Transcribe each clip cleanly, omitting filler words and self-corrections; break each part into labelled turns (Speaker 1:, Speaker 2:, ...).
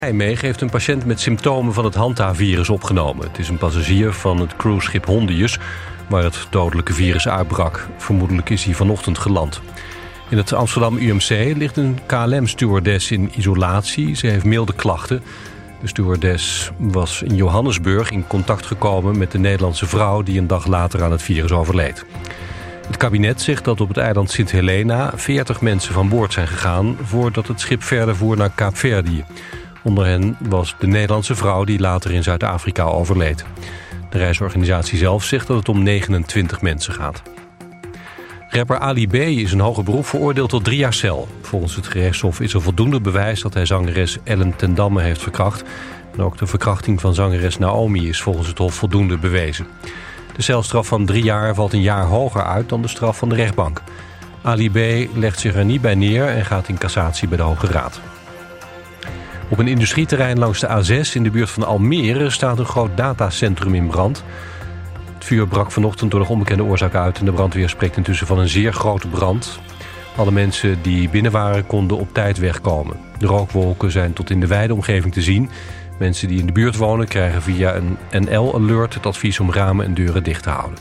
Speaker 1: Nijmegen heeft een patiënt met symptomen van het Hanta-virus opgenomen. Het is een passagier van het cruiseschip Hondius, waar het dodelijke virus uitbrak. Vermoedelijk is hij vanochtend geland. In het Amsterdam UMC ligt een KLM-stewardess in isolatie. Ze heeft milde klachten. De stewardess was in Johannesburg in contact gekomen met de Nederlandse vrouw die een dag later aan het virus overleed. Het kabinet zegt dat op het eiland Sint Helena 40 mensen van boord zijn gegaan voordat het schip verder voer naar Kaapverdië. Onder hen was de Nederlandse vrouw die later in Zuid-Afrika overleed. De reisorganisatie zelf zegt dat het om 29 mensen gaat. Rapper Ali B is in hoger beroep veroordeeld tot 3 jaar cel. Volgens het gerechtshof is er voldoende bewijs dat hij zangeres Ellen ten Damme heeft verkracht. En ook de verkrachting van zangeres Naomi is volgens het hof voldoende bewezen. De celstraf van 3 jaar valt een jaar hoger uit dan de straf van de rechtbank. Ali B legt zich er niet bij neer en gaat in cassatie bij de Hoge Raad. Op een industrieterrein langs de A6 in de buurt van Almere staat een groot datacentrum in brand. Het vuur brak vanochtend door nog onbekende oorzaak uit en de brandweer spreekt intussen van een zeer grote brand. Alle mensen die binnen waren konden op tijd wegkomen. De rookwolken zijn tot in de wijde omgeving te zien. Mensen die in de buurt wonen krijgen via een NL-alert het advies om ramen en deuren dicht te houden.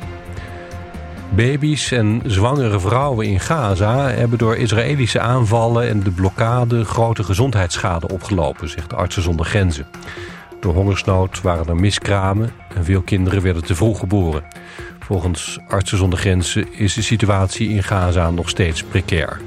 Speaker 1: Baby's en zwangere vrouwen in Gaza hebben door Israëlische aanvallen en de blokkade grote gezondheidsschade opgelopen, zegt Artsen zonder Grenzen. Door hongersnood waren er miskramen en veel kinderen werden te vroeg geboren. Volgens Artsen zonder Grenzen is de situatie in Gaza nog steeds precair.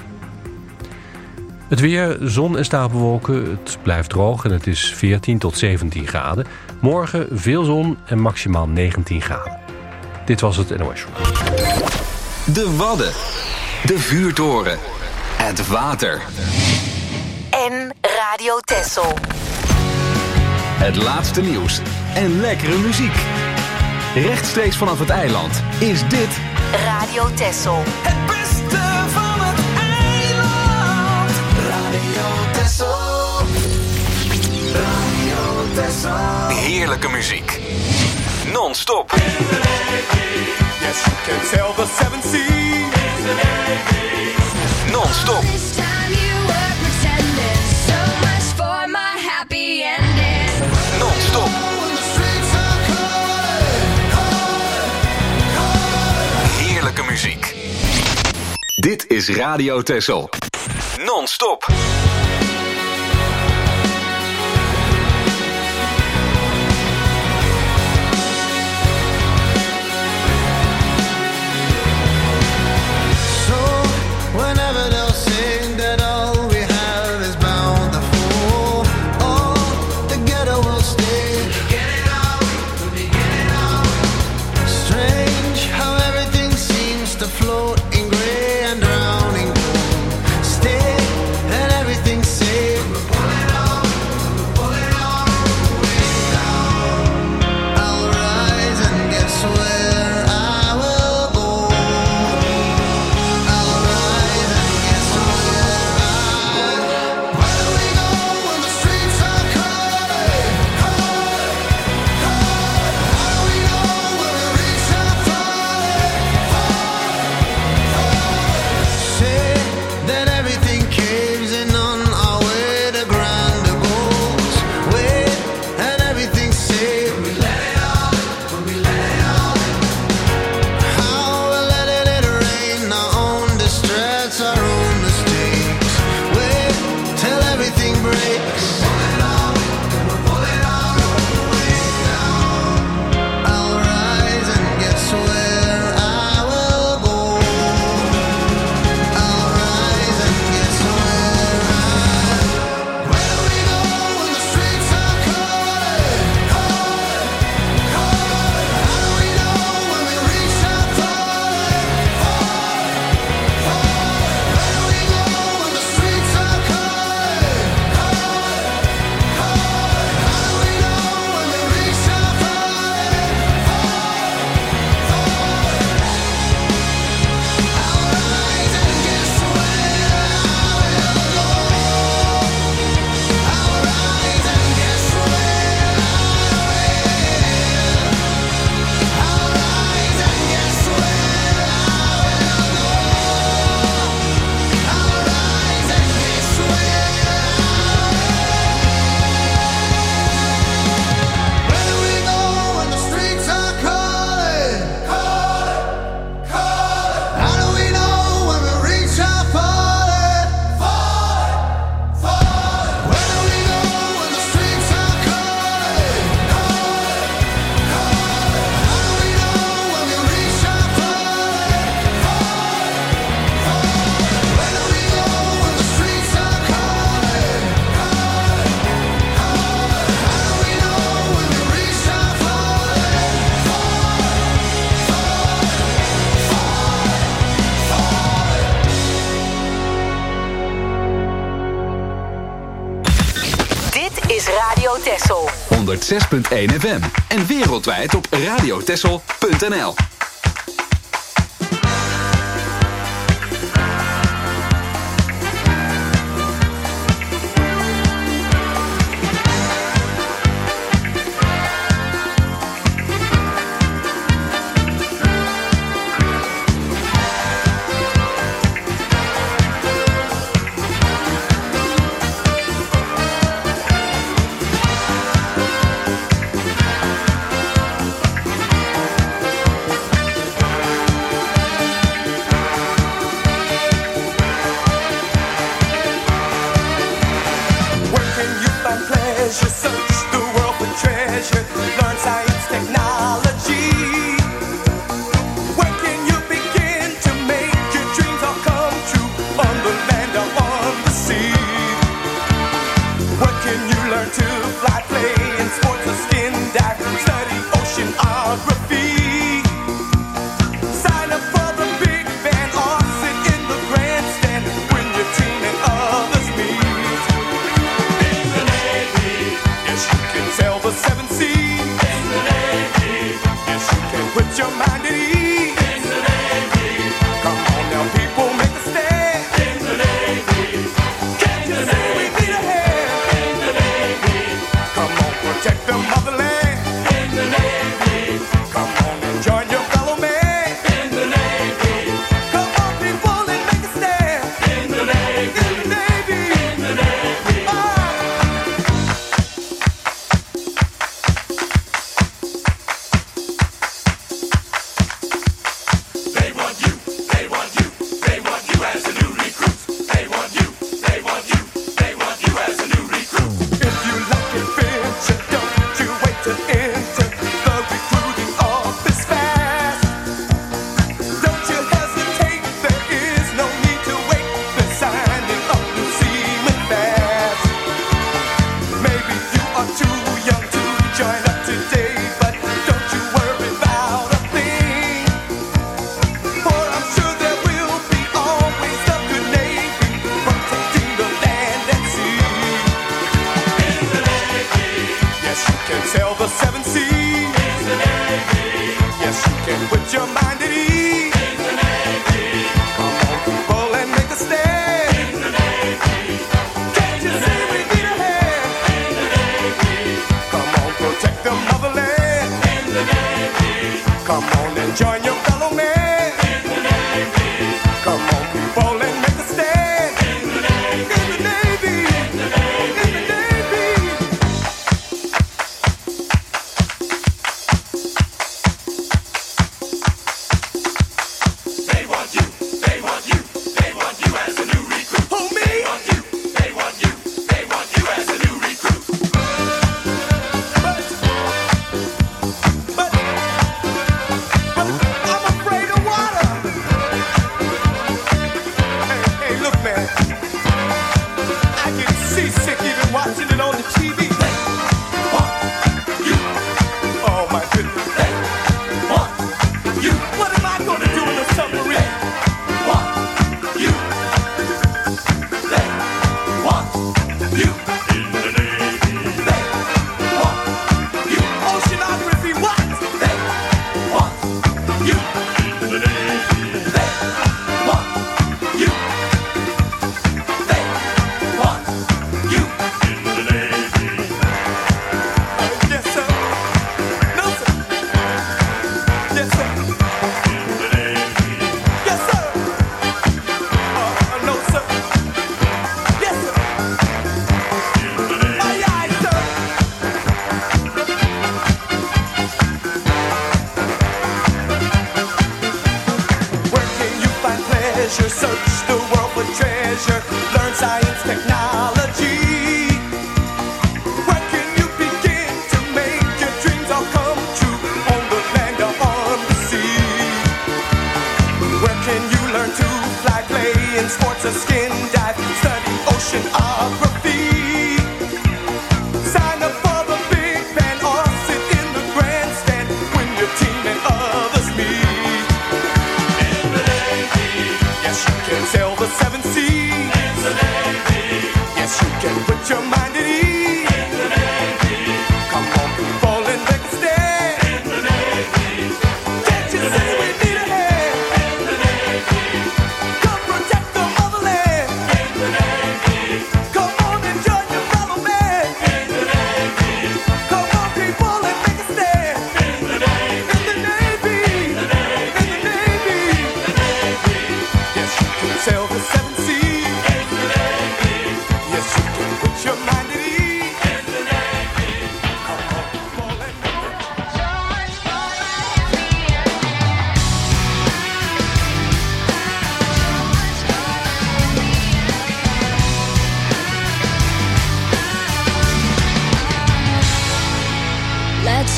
Speaker 1: Het weer, zon en stapelwolken, het blijft droog en het is 14 tot 17 graden. Morgen veel zon en maximaal 19 graden. Dit was het NOS Journaal.
Speaker 2: De Wadden, de vuurtoren, het water.
Speaker 3: En Radio Texel.
Speaker 2: Het laatste nieuws en lekkere muziek. Rechtstreeks vanaf het eiland is dit
Speaker 3: Radio Texel.
Speaker 4: Het beste van het eiland. Radio Texel. Radio Texel.
Speaker 2: heerlijke muziek. Non-stop.
Speaker 4: Yes, you can sail the seven seas.
Speaker 2: Non-stop.
Speaker 5: This time you were pretending so much for my happy ending.
Speaker 2: Non-stop. Heerlijke muziek. Dit is Radio Texel. Non-stop.
Speaker 4: Float in gray and drowning gold. Stay and everything
Speaker 3: is Radio Texel.
Speaker 2: 106.1 FM en wereldwijd op radiotexel.nl.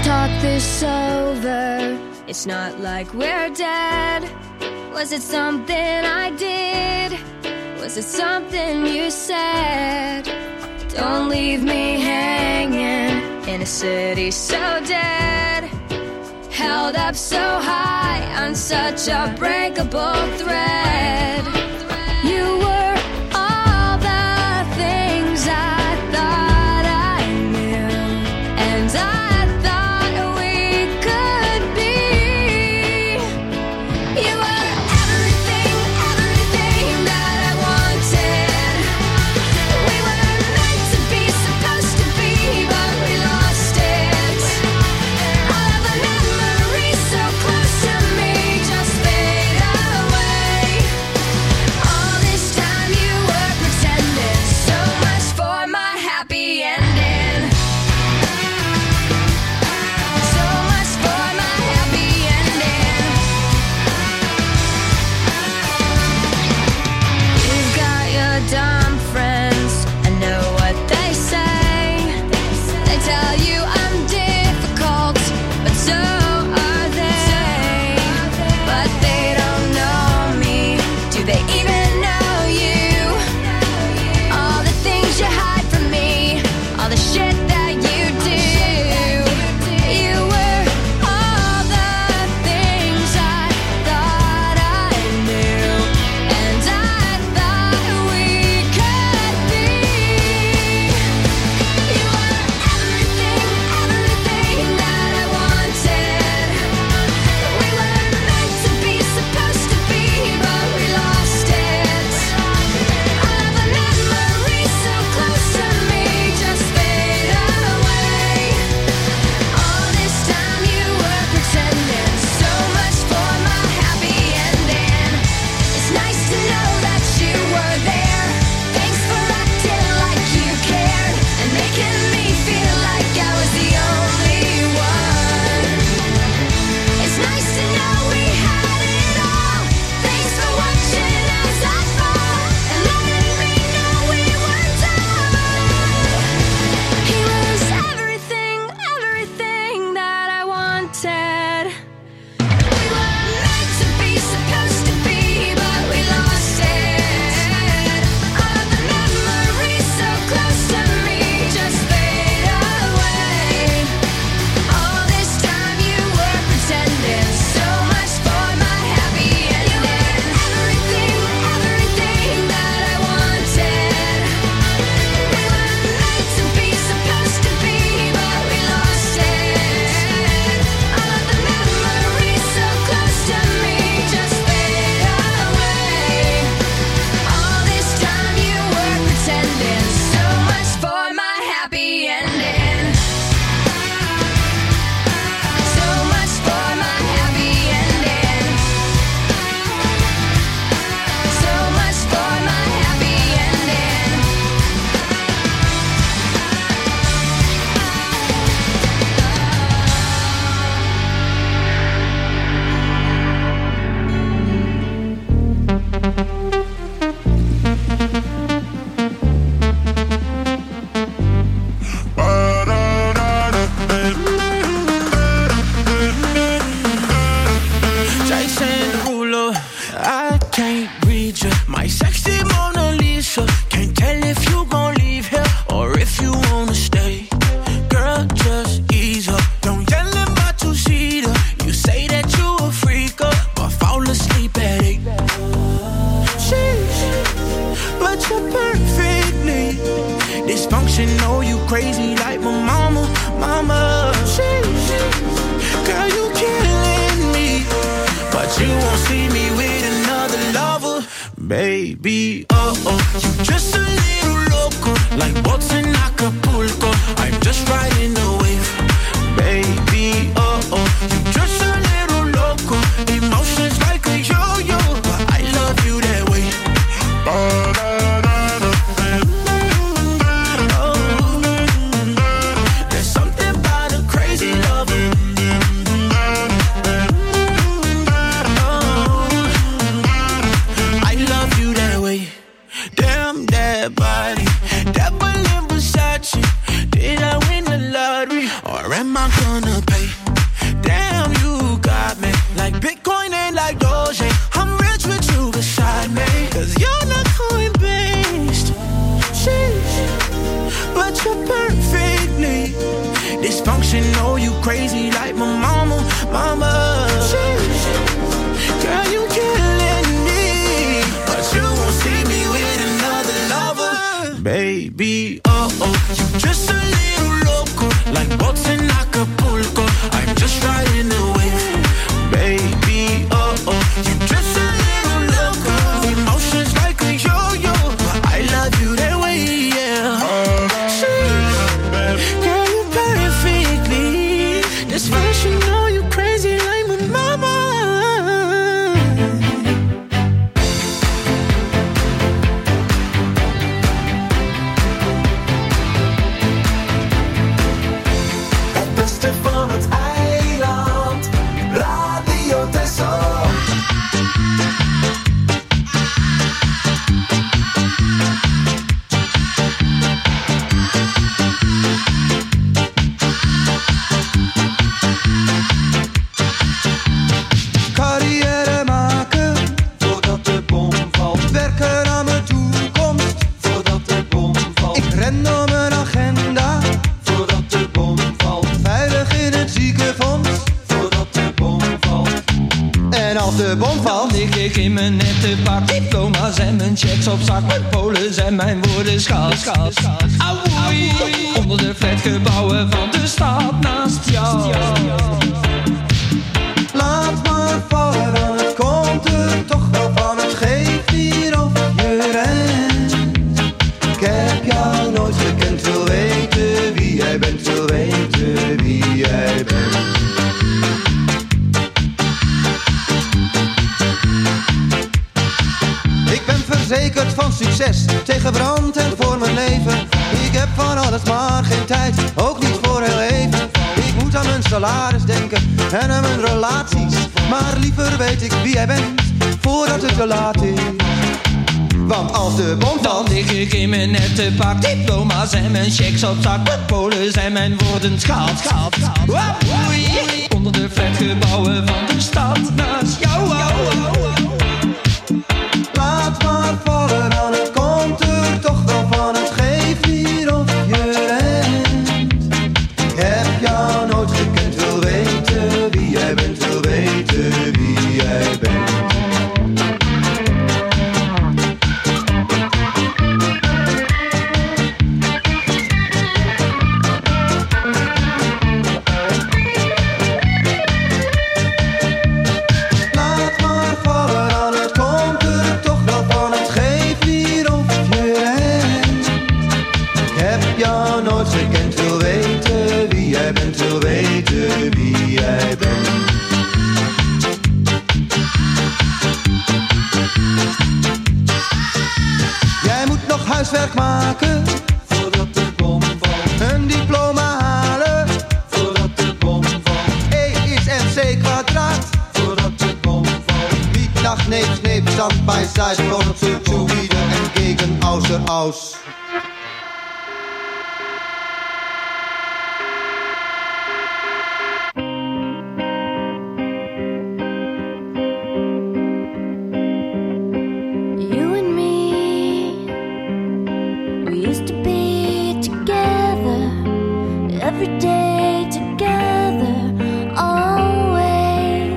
Speaker 5: talk this over. It's not like we're dead. Was it something I did? Was it something you said? Don't leave me hanging in a city so dead. Held up so high on such a breakable thread. You were all the things I thought I knew, and I thought we could be. You were everything, everything that I wanted. We were meant to be, supposed to be, but we lost it. All of the memories so close to me just fade away. All this time you were pretending, so much for my happy ending. So much for my happy ending. You've got your dumb friends, I know what they say. They tell you I'm difficult, but so are they. But they don't know me. Do they even know you? All the things you hide from me, all the shit that you do. You were all the things I thought I knew, and I thought we could be. You were everything, everything that I wanted. We were meant to be, supposed to be, but we lost it. All of the memories so close to me just fade away. All this time you were pretending, so much for my happy ending. It's nice to know that you were there. Thanks for acting like you cared and making me feel like I was the only one. It's nice to know we had it all. Thanks for watching as I fall and letting me know we were done. He was everything, everything that I wanted. We were meant to be, supposed to be, but we lost it. All of the memories so close to me just fade away. All this time you were pretending, so much for my happy ending. Everything, everything that I wanted. We were meant to be, supposed to be, but we lost it. All of the memories so close to me just fade away. All this time you were pretending, so much for my happy ending. So much for my happy ending. So much for my happy ending.
Speaker 6: Jason Derulo, I can't read you. My sexy Mona Lisa. Can't tell if you gon' leave here or if you wanna stay. Girl, just ease up. Don't yell in my two-seater. You say that you a freaker, but fall asleep at 8. Sheesh, but you're perfectly dysfunctional. You crazy like my mama. Sheesh, girl, you killing me. But you won't see me with another lover, baby. You just a little loco, like boats in Acapulco. I'm just riding the wave, baby. You just a little loco, emotions like a yo-yo, but I love you that way. There's something about a crazy lover. I love you that way. Damn that body, that Versace. Did I win the lottery, or am I gonna pay crazy like my mama. Girl, you killing me, but you won't see me with another lover. Baby, oh, you just a little loco, like boats in Acapulco. I'm just riding the wave. Baby, oh, you just a little loco. Emotions like a yo-yo, but I love you that way, yeah. Girl, you perfectly. This first you know you crazy like my mama.
Speaker 4: Het beste van het eiland, Radio Texel.
Speaker 7: Carrière maken, voordat de bom valt. Werken aan mijn toekomst, voordat de bom valt. Ik ren door mijn agenda, voordat de bom valt. Veilig in het ziekenfonds, voordat de bom valt. En als de bom valt, lig ik in mijn nette pak. Diploma's en mijn checks op zak. Mijn polen en mijn woorden schat. Auwoei, onder de flatgebouwen van de stad naast jou. Laat maar vallen, dan het komt er toch wel van. Het geeft hier of je rent. Ik heb jou nooit gekend, wil weten wie jij bent. Wil weten wie jij bent. Ik ben verzekerd van succes, tegen brand en voor mijn leven. Ik heb van alles maar geen tijd, ook niet voor heel even. Ik moet aan mijn salaris denken en aan mijn relaties. Maar liever weet ik wie jij bent, voordat het te laat is. Want als de bom valt, lig ik in mijn nette pak. Diploma's en mijn checks op zak. Mijn polen en mijn woorden schat. Oei, onder de flatgebouwen van de stad naast jou. Laat maar vallen, dan het komt er toch wel van. Het geeft hier of je rent. Ik heb jou nooit gekend, wil weten wie jij bent. Wil weten wie jij bent. Laat maar vallen, dan het komt er toch wel van. Het geeft hier of je rent. Ik heb jou nooit gekend, wil weten wie jij bent. Wil weten wie jij bent. Jij moet nog huiswerk maken, voordat de bom valt. Een diploma halen, voordat de bom valt. E is MC kwadraat, voordat de bom valt. Niet nach neep, stand bij side, voordat ze solide en gegen außer aus.
Speaker 5: You and me, we used to be together, every day together, always.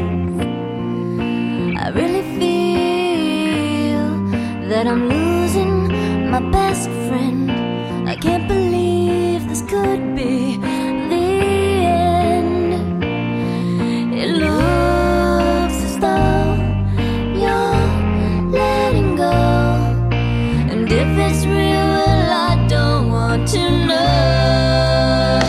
Speaker 5: I really feel that I'm losing my best friend. I can't believe this could be the end. It looks as though you're letting go, and if it's real, well, I don't want to know.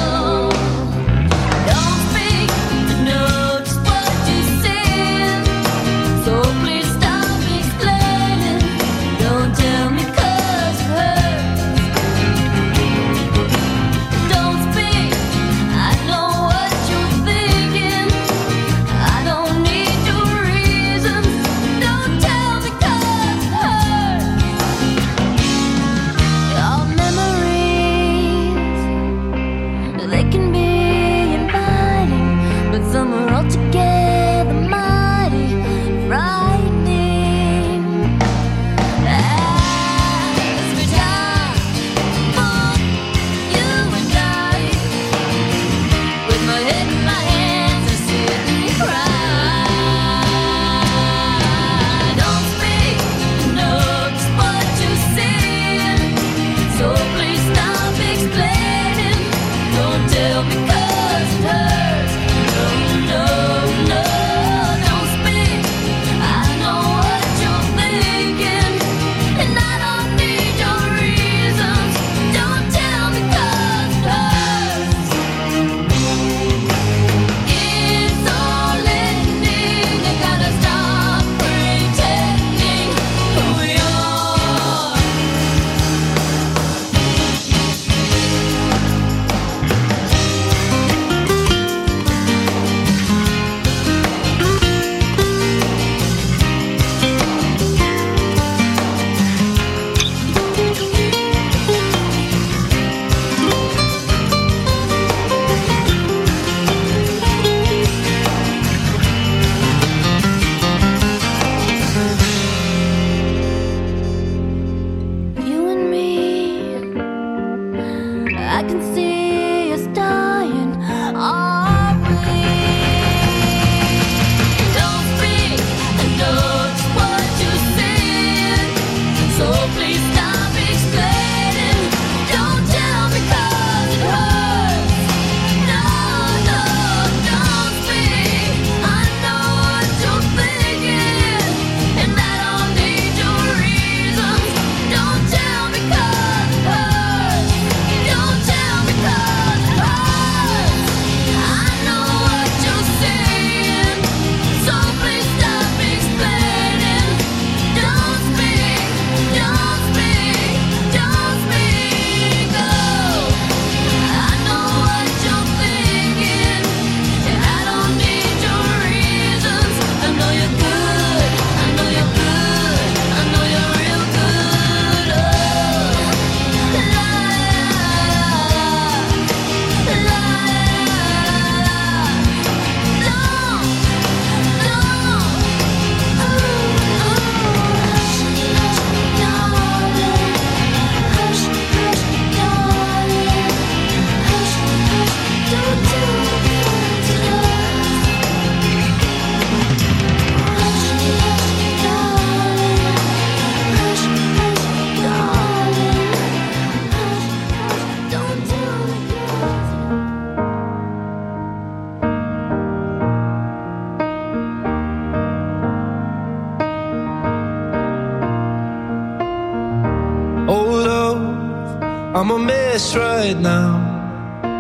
Speaker 5: Don't speak, I know just what you said, so please stop explaining. Don't tell me 'cause it hurts. Don't speak.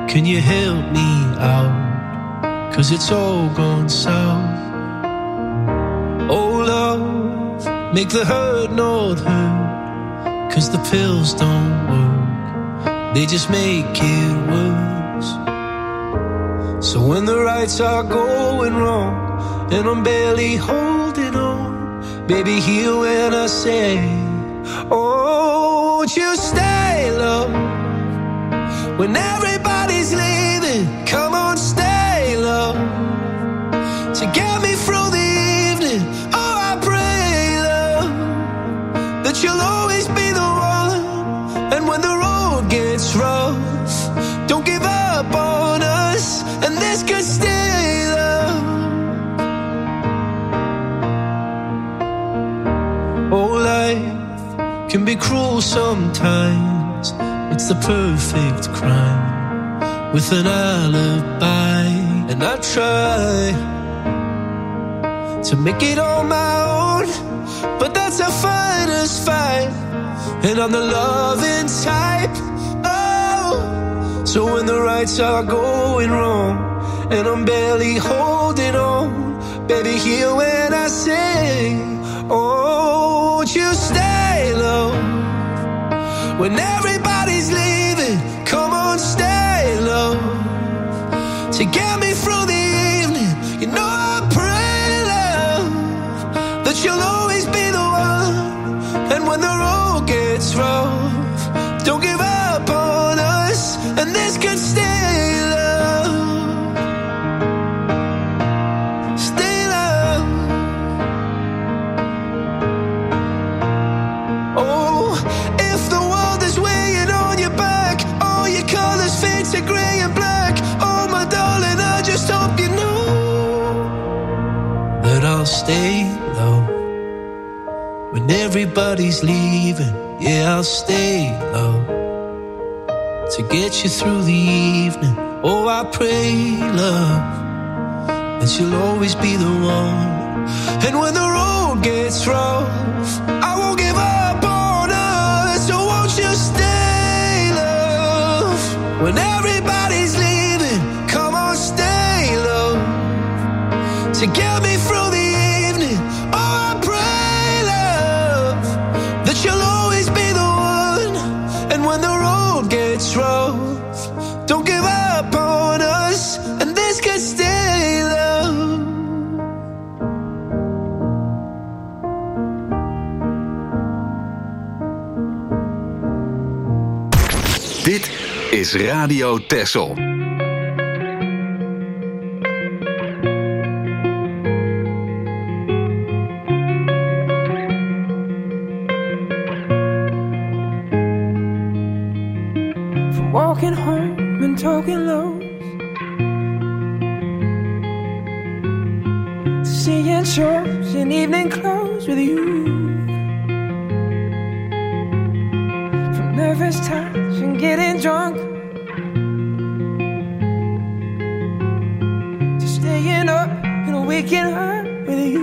Speaker 6: Can you help me out? 'Cause it's all gone south. Oh love, make the hurt not hurt. 'Cause the pills don't work, they just make it worse. So when the rights are going wrong and I'm barely holding on, baby, hear when I say, oh, won't you stay, love? When everybody's leaving, come on, stay, love. To get me through the evening, oh, I pray, love, that you'll always be the one. And when the road gets rough, don't give up on us, and this could stay, love. Oh, life can be cruel sometimes. It's the perfect crime with an alibi. And I try to make it on my own, but that's a fighter's fight. And I'm the loving type. Oh, so when the rights are going wrong and I'm barely holding on, baby, hear when I sing, oh, won't you stay, love? When everybody's leaving, come on, stay, love. To get me through the evening, you know I pray, love, that you'll always be the one. And when the road gets rough, don't give up on us, and this could stay, love. Stay, love. Oh, if the world is weighing on your back, all your colors fade to gray and black, oh my darling, I just hope you know that I'll stay low. When everybody's leaving, yeah, I'll stay low. To get you through the evening, oh, I pray, love, that you'll always be the one. And when the road gets rough, I won't give up on us, so won't you stay, love? When everybody's leaving, come on, stay, love. To get me through the evening, oh, I pray, love, that you'll always be the one. And when the road gets rough, don't give up on us, and this could stay, love.
Speaker 2: Dit is Radio Texel.
Speaker 8: From walking home and talking lows to seeing shows in evening clothes with you. From nervous touch and getting drunk to staying up and waking up with you.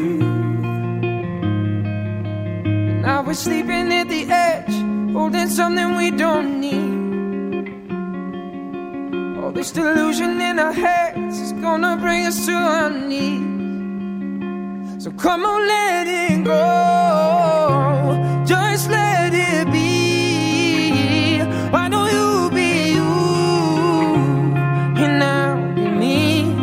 Speaker 8: Now we're sleeping at the edge, holding something we don't need. All this delusion in our heads is gonna bring us to our knees. So come on, let it go, just let it be. Why don't you be you, and I'll be me?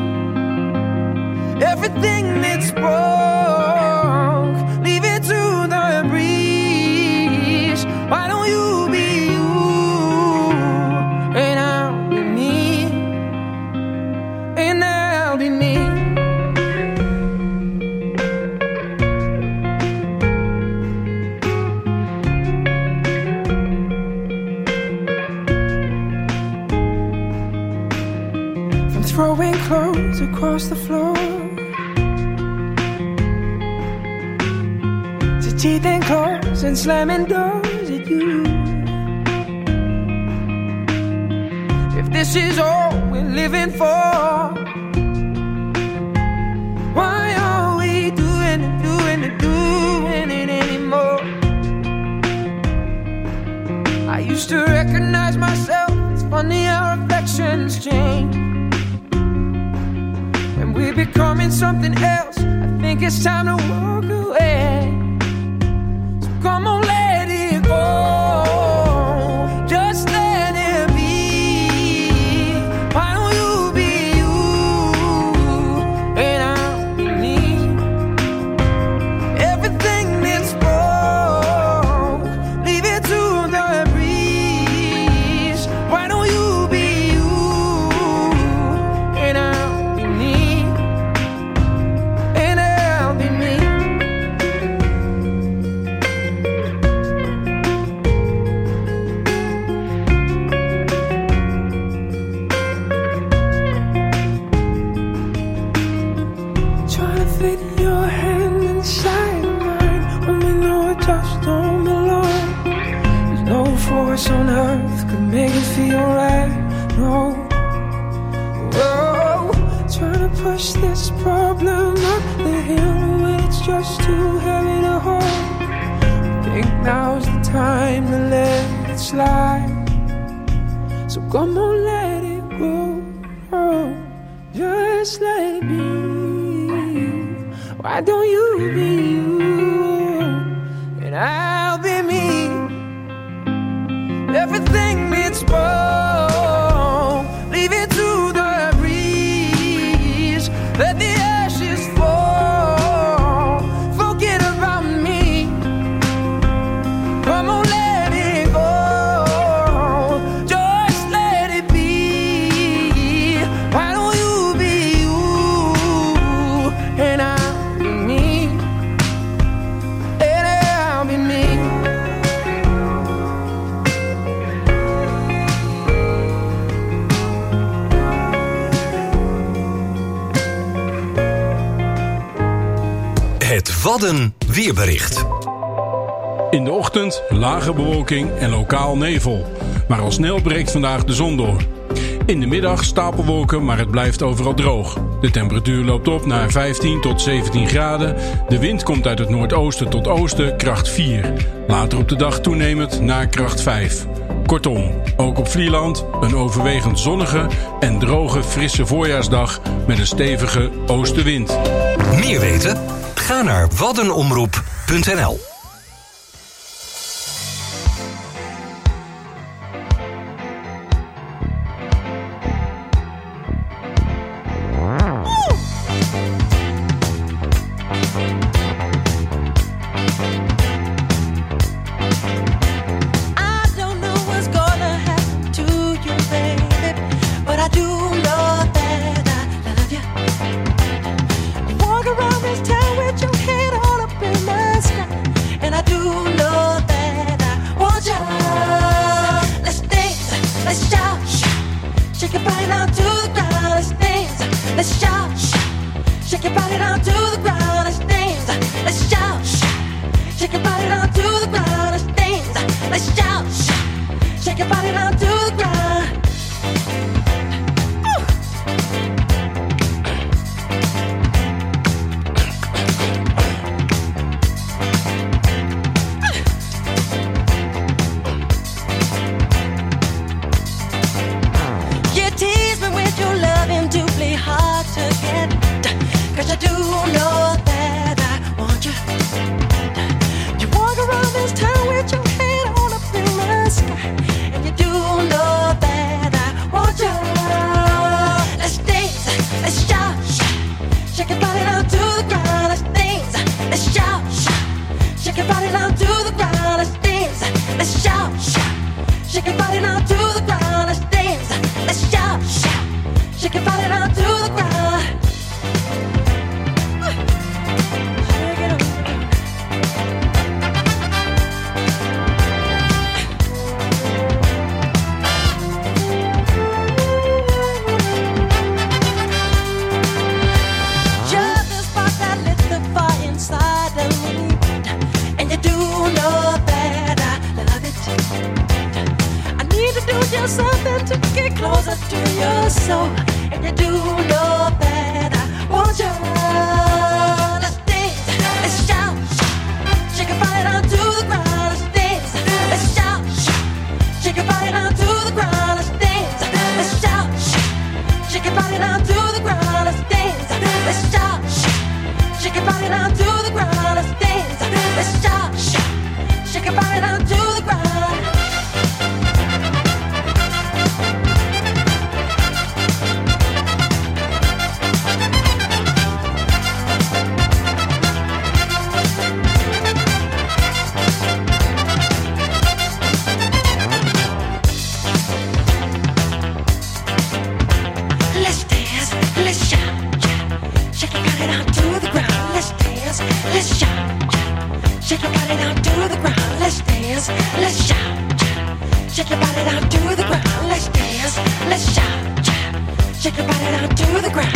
Speaker 8: Everything that's broke, leave it to the breeze. Why don't you be you, and I'll be me, and I'll be me. Throwing clothes across the floor to teething claws and slamming doors at you. If this is all we're living for, why are we doing it anymore? I used to recognize myself. It's funny how reflections emotions change and we're becoming something else. I think it's time to walk away. So come on, let it go. Just let it be. Why don't you be you and I'll be me? Everything that's broke, leave it to the breeze. Why don't you be you and I'll be me? And I'll be me. Trying to fit your hand inside mine when we know it just don't belong. There's no force on earth could make it feel right. No. Whoa. Trying to push this problem up the hill when it's just too heavy to hold. Think now's the time to let it slide. So come on, let it go. Oh, just let it be. Why don't you be you and I'll be me? Everything that's wrong, leave it to the breeze. Let the ashes fall. Forget about me. Come on, let it go. Just let it be. Why don't you be you and I'll be me? And I'll be me.
Speaker 2: Het Wadden weerbericht.
Speaker 9: In de ochtend lage bewolking en lokaal nevel. Maar al snel breekt vandaag de zon door. In de middag stapelwolken, maar het blijft overal droog. De temperatuur loopt op naar 15 tot 17 graden. De wind komt uit het noordoosten tot oosten, kracht 4. Later op de dag toenemend naar kracht 5. Kortom, ook op Vlieland een overwegend zonnige en droge frisse voorjaarsdag met een stevige oostenwind.
Speaker 2: Meer weten? Ga naar waddenomroep.nl.
Speaker 5: I don't know what's gonna happen to you, baby, but I do know that I love you. You walk around this town with your head all up in the sky, and I do know that I want you. Let's dance, let's shout, shake your body down to the ground. Let's dance, let's shout, shake your body down to the ground. Let's dance, let's shout, shake your body down to the ground. Let's dance, let's shout, shake your body down to the ground. Woo! You tease me with your loving, doubly hard to get. 'Cause I do know that I want you. You walk around this town with your head all up in the sky, and you do know that I want you. Let's dance, let's shout, shake your body down to the ground. Let's dance, let's shout, shake your body down to the ground. Let's dance, let's shout, shake your body down to the ground. Let's dance, let's shout, shake your body down to the ground. Shake it up. You're the spark that lit the fire inside of me, and you do know that I love it. I need to do just something to get closer to your soul, and you do know that I want you. Let's dance, let's shout, shake your body down to the ground. Let's dance, let's shout, shake your body down to the ground. Let's dance, let's shout, Shake your body down to the ground.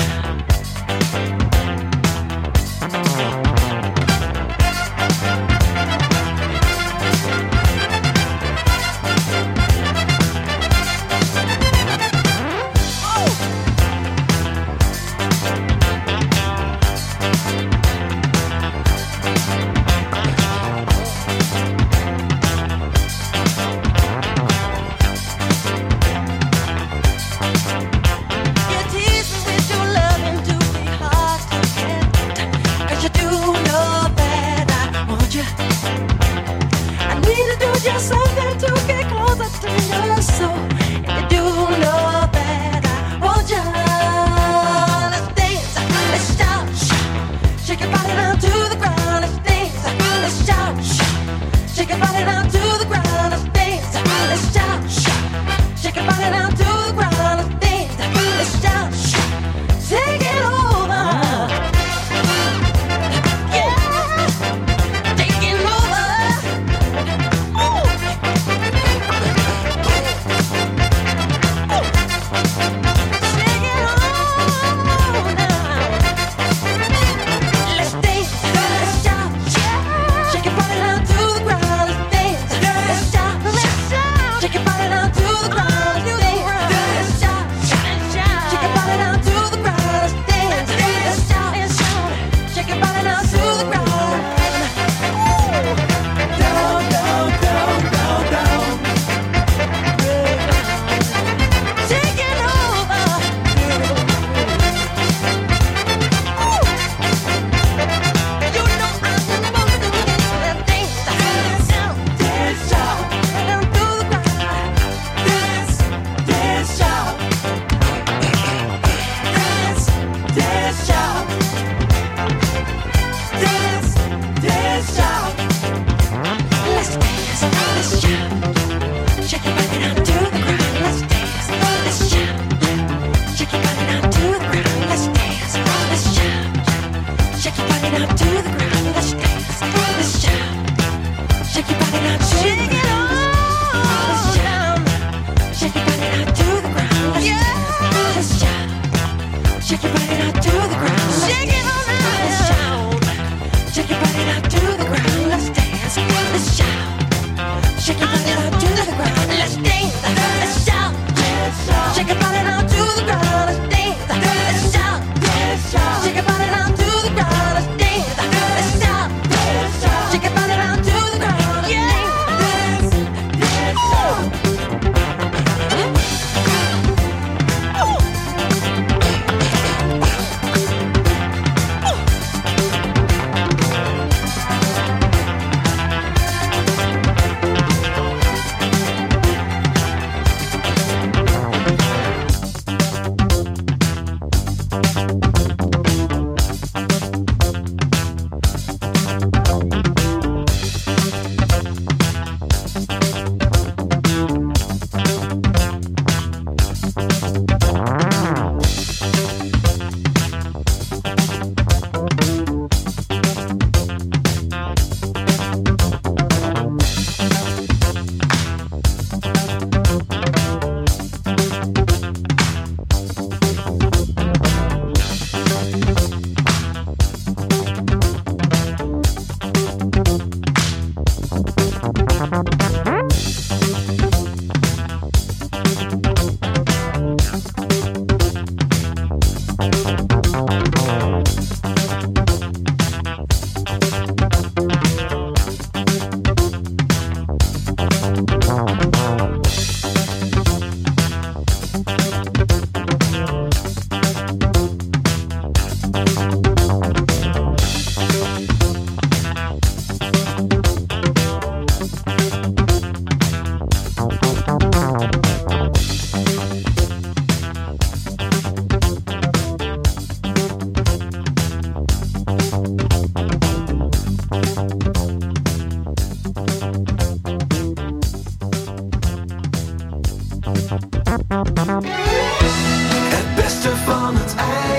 Speaker 6: Het beste van het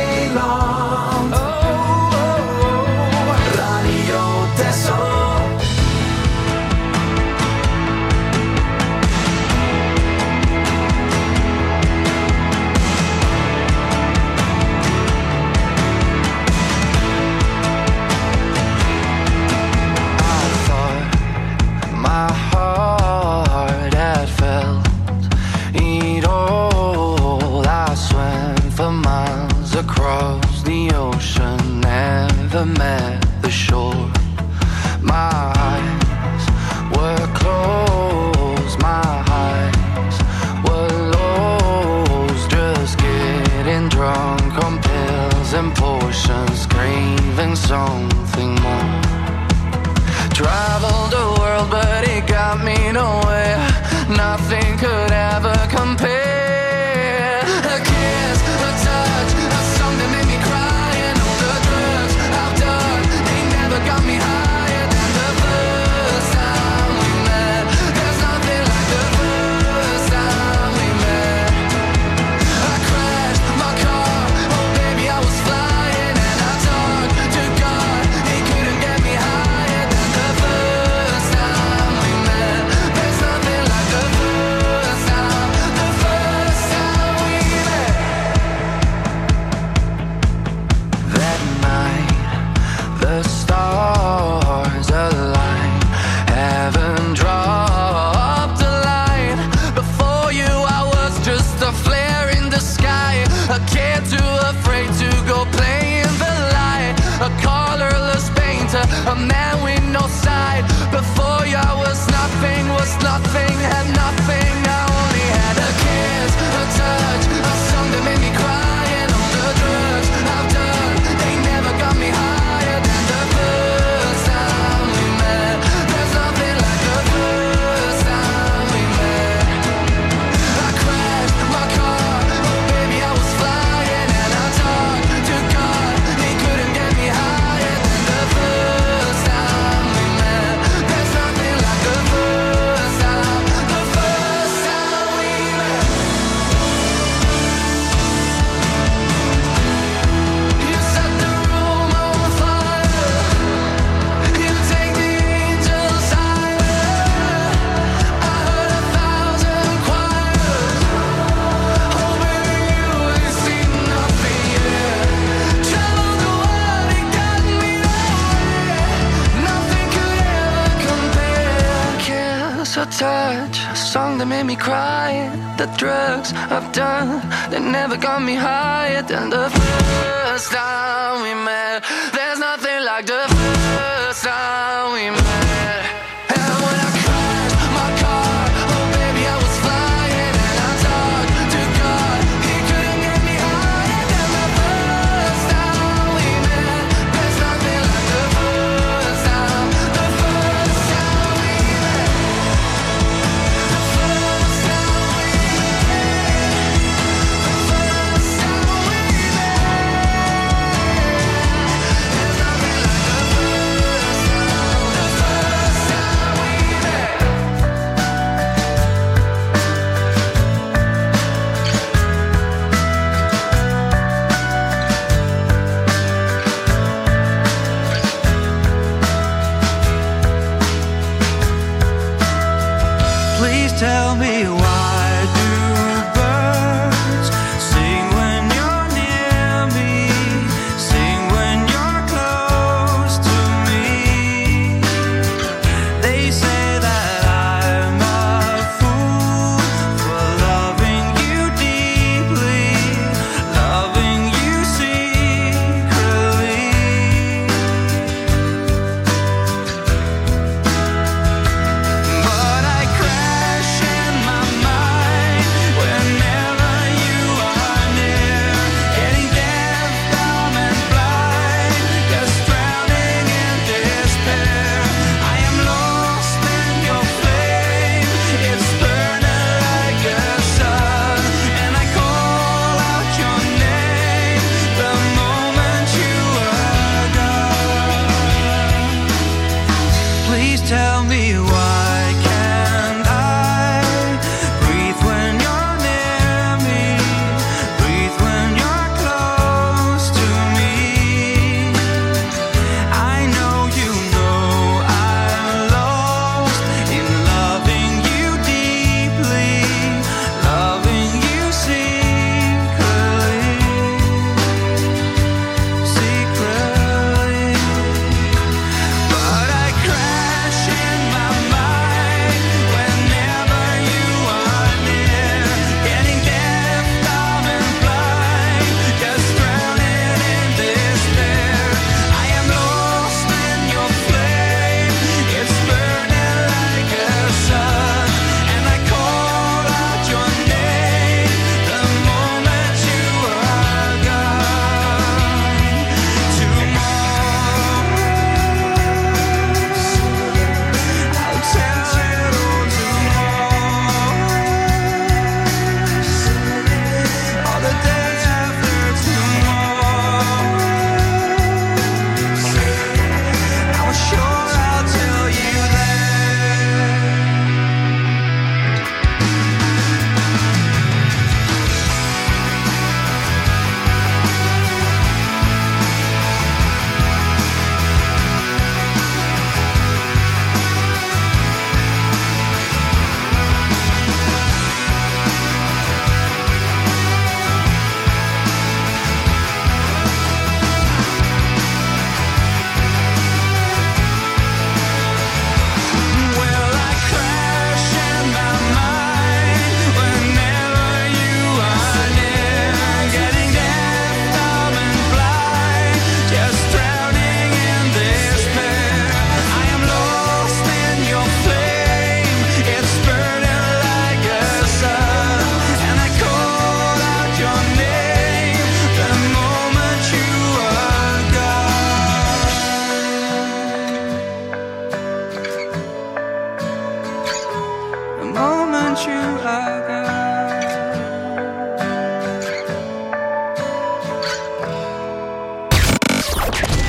Speaker 6: eiland. Radio Texel.
Speaker 10: for miles across the ocean, never met the shore. My eyes were closed, my eyes were lost, just getting drunk on pills and potions, craving something more. Traveled the world but it got me nowhere, nothing could ever compare. A kiss, a touch, a song that made me cry, and all the drugs I've done, they never got me higher than the first time we met. There's nothing like the first time we met. I crashed my car, oh baby I was flying, and I talked to God, he couldn't get me higher than the first time we met. There's nothing like the first time we met. That night, the stars aligned, heaven dropped a line. Before you I was just a flare in the sky, a kid too afraid to go play in the light, a colorless painter, a man with no side. Before you I was nothing, had nothing. I only had a kiss, a touch, a song that made me cry, and all the drugs I've done, they never got me higher than the first time we met. There's nothing like the first time we met. I crashed my car, oh baby I was flying, and I talked to God, he couldn't get me higher than the first time we met. There's nothing like the first time we met. You set the room on fire, you take the angels higher. I heard 1,000 choirs, oh baby you ain't seen nothing yet. Traveled the world, it got me nowhere, nothing could ever compare. Kiss, a touch, a song that made me cry, the drugs I've done, they never got me higher than the first time we met. There's nothing like the first time we met. And when I crashed my car, oh baby I was flying, and I talked to God, he couldn't get me higher than the first time we met. There's nothing like the first time we met. The first time we met. The first time we met. There's nothing like the first time.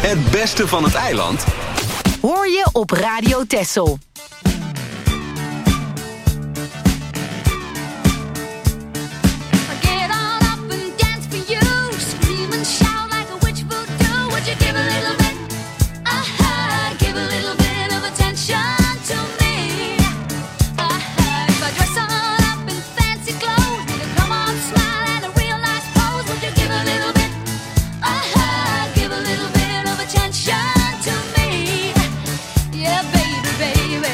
Speaker 2: Het beste van het eiland
Speaker 3: Hoor je op Radio Texel.
Speaker 5: Get on up and dance for you. Scream and shout like a witch would do. Would you give a little bit? Give a little bit of attention to me. If I dress all up in fancy clothes, with a come on smile and a real nice pose, would you give a little bit? Give a little bit of attention to me. Yeah, baby, baby.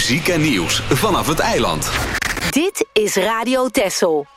Speaker 2: muziek en nieuws vanaf het eiland.
Speaker 3: Dit is Radio Texel.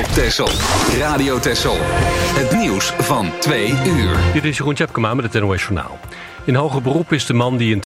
Speaker 2: op Texel. Radio Texel. Het nieuws van 2 uur.
Speaker 1: Dit is Jeroen Tjepkema met het NOS Journaal. In hoger beroep is de man die in